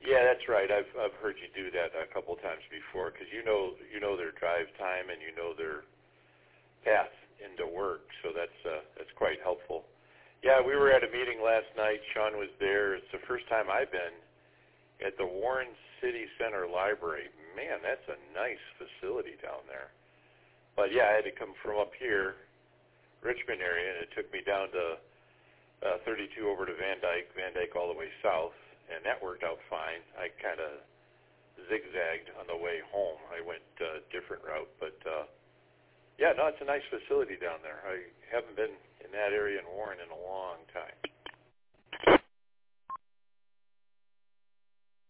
Yeah, that's right. I've heard you do that a couple times before because you know their drive time and you know their path into work, so that's quite helpful. Yeah, we were at a meeting last night. Sean was there. It's the first time I've been at the Warren City Center Library. Man, that's a nice facility down there. But yeah, I had to come from up here, Richmond area, and it took me down to 32 over to Van Dyke all the way south, and that worked out fine. I kind of zigzagged on the way home. I went a different route, but yeah, no, it's a nice facility down there. I haven't been in that area in Warren in a long time.